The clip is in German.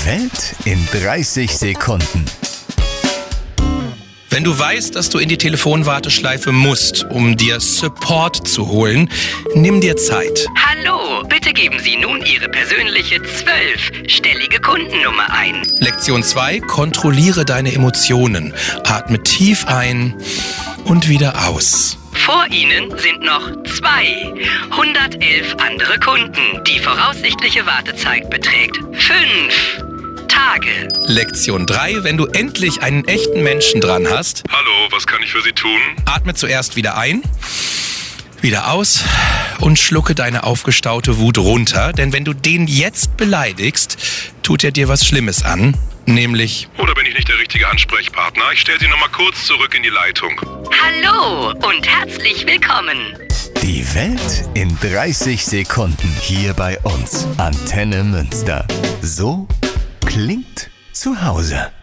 Die Welt in 30 Sekunden. Wenn du weißt, dass du in die Telefonwarteschleife musst, um dir Support zu holen, nimm dir Zeit. Hallo, bitte geben Sie nun Ihre persönliche 12-stellige Kundennummer ein. Lektion 2, kontrolliere deine Emotionen. Atme tief ein und wieder aus. Vor Ihnen sind noch 211 andere Kunden. Die voraussichtliche Wartezeit beträgt 5 Tage. Lektion 3, wenn du endlich einen echten Menschen dran hast, Hallo, was kann ich für Sie tun? atme zuerst wieder ein, wieder aus und schlucke deine aufgestaute Wut runter. Denn wenn du den jetzt beleidigst, tut er dir was Schlimmes an, nämlich... Oder bin ich nicht der richtige Ansprechpartner? Ich stelle Sie nochmal kurz zurück in die Leitung. Hallo und herzlich willkommen. Die Welt in 30 Sekunden hier bei uns. Antenne Münster. So klingt zu Hause.